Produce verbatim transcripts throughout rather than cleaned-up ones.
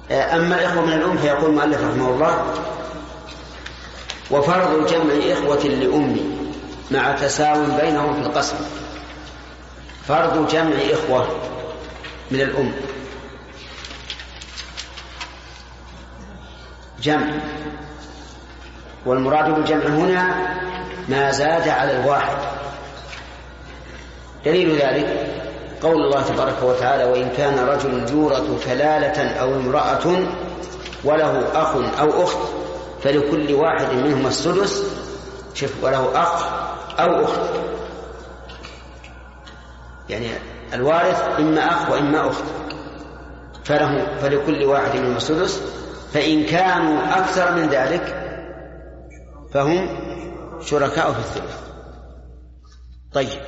أما الإخوة من الأم فيقول المؤلف رحمه الله: وفرض جمع إخوة لأم مع تساوي بينهم في القسم. فرض جمع إخوة من الأم، جمع، والمراد بالجمع هنا ما زاد على الواحد. دليل ذلك قول الله تبارك وتعالى: وإن كان رجل يورث كلالة أو امرأة وله أخ أو أخت فلكل واحد منهما السدس. شوف، وله أخ أو أخت، يعني الوارث إما أخ وإما أخت، فله فلكل واحد منهما السدس، فإن كانوا أكثر من ذلك فهم شركاء في الثلث. طيب،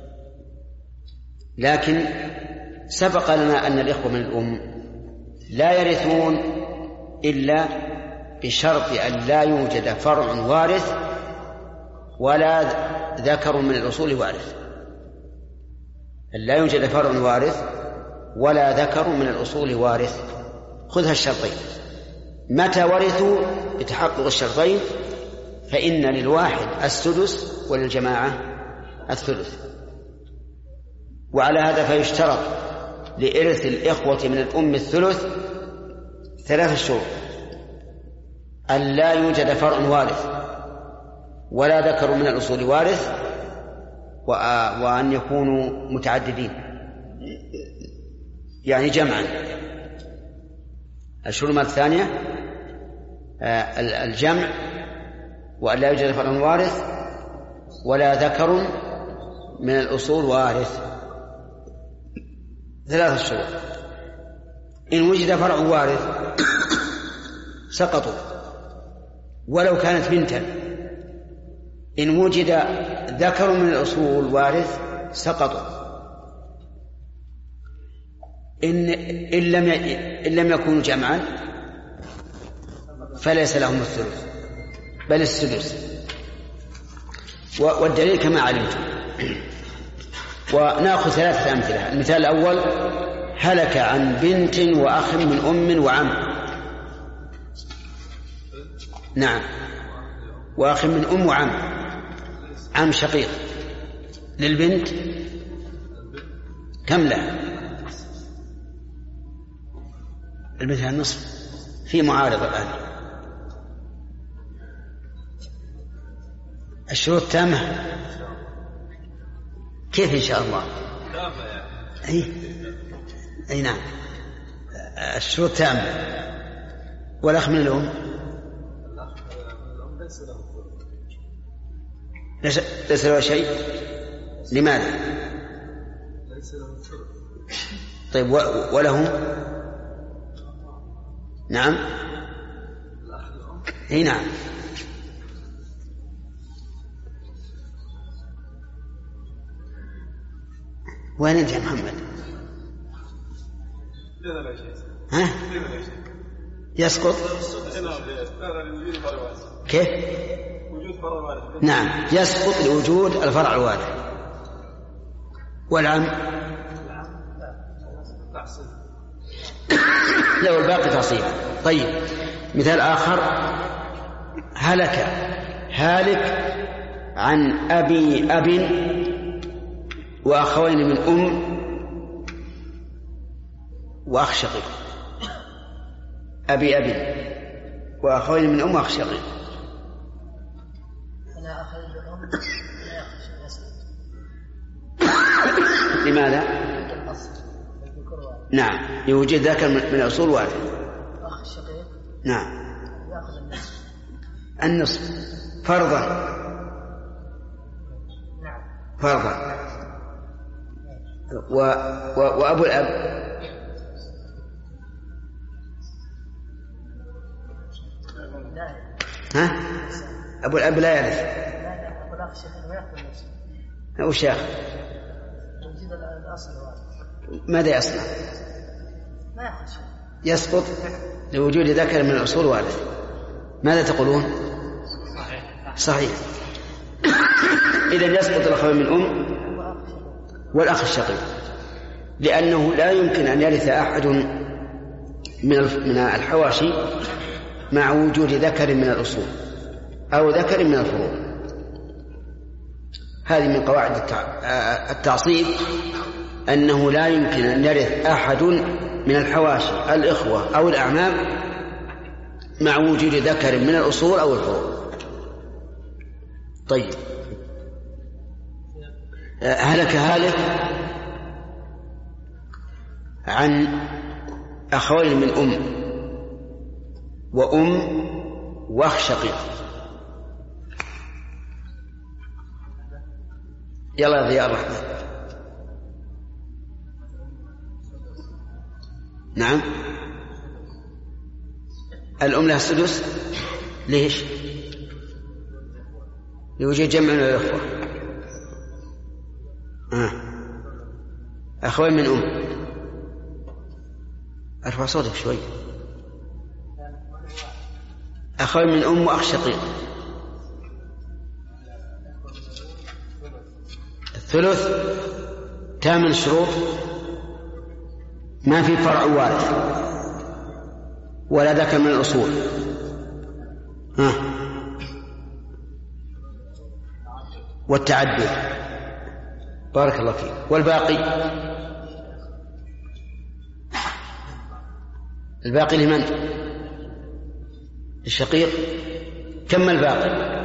لكن سبق لنا أن الإخوة من الأم لا يرثون إلا بشرط أن لا يوجد فرع وارث ولا ذكر من الأصول وارث. أن لا يوجد فرع وارث ولا ذكر من الأصول وارث. خذها الشرطين. متى ورثوا بتحقق الشرطين فإن للواحد السدس وللجماعة الثلث. وعلى هذا فيشترط لإرث الإخوة من الأم الثلث ثلاث شروط: أن لا يوجد فرع وارث ولا ذكر من الأصول وارث، وأن يكونوا متعددين يعني جمعا. الشروط الثانية الجمع، وأن لا يوجد فرع وارث ولا ذكر من الأصول وارث. ثلاث شروط. إن وجد فرع وارث سقطوا ولو كانت بنتا. إن وجد ذكر من الأصول وارث سقطوا. إن, إن, لم إن لم يكونوا جمعا فليس لهم الثلث بل السدس. والدليل كما علمتم. ونأخذ ثلاثة أمثلة. المثال الأول: هلك عن بنت وأخ من أم وعم. نعم، وأخ من أم وعم، عم شقيق. للبنت كم له؟ البنت النصف. في معارضة الآن. الشروط تامة. كيف إن شاء الله؟ أي أي نعم، الشروط تامة. والأخ من الأم ليس له شيء. لماذا؟ طيب، وله؟ نعم، أي نعم. وين أنت يا محمد؟ ها؟ يسقط؟ كيف؟ نعم، يسقط لوجود الفرع الوارث. والعم لو الباقي تصيب. طيب، مثال آخر: هلك هالك عن أبي أب وأخوين من أم وأخ شقيق. أبي أبي وأخوين من أم وأخ شقيق. لماذا؟ نعم، يوجد ذاك من أصول وارث. أخ الشقيق نعم يأخذ النصف. النصف فرضا. نعم فرضا. و... و... وأبو الأب ها؟ أبو الأب لا يرث. لا، أبو الأخ الشقيق ويأخذ النصف. أو شيخ يوجد الأصل الوارث. ماذا يصنع؟ ما يأخذ شيء. يسقط لوجود ذكر من الأصول وارث. ماذا تقولون؟ صحيح. صحيح. إذن يسقط الأخوين من أم والأخ الشقيق، لأنه لا يمكن أن يرث أحد من من الحواشي مع وجود ذكر من الأصول أو ذكر من الفروع. هذه من قواعد التعصيب، أنه لا يمكن أن يرث أحد من الحواشي الإخوة أو الأعمام مع وجود ذكر من الأصول أو الفروع. طيب، هلك هالك عن أخوين من أم وأم وأخ شقيق. يلا يا ضياء الرحمن. نعم، الأم لها السدس. ليش؟ لوجود جمع من الأخوة. آه. أخوين من أم. أرفع صوتك شوي. أخوين من أم وأخ شقيق. الثلث تام الشروط، ما في فرع وارث ولا ذكر من الأصول. ها. والتعدد. بارك الله فيك. والباقي الباقي لمن؟ الشقيق. كم الباقي؟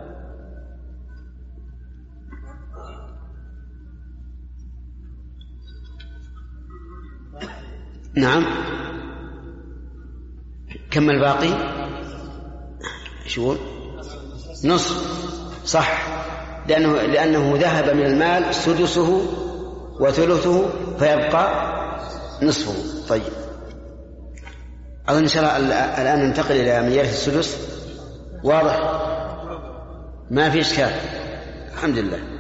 نعم، كم الباقي؟ شو؟ نصف. صح، لأنه, لأنه ذهب من المال سدسه وثلثه فيبقى نصفه. طيب، أظن إن شاء الله الآن ننتقل إلى من يرث السدس. واضح؟ ما في إشكال، الحمد لله.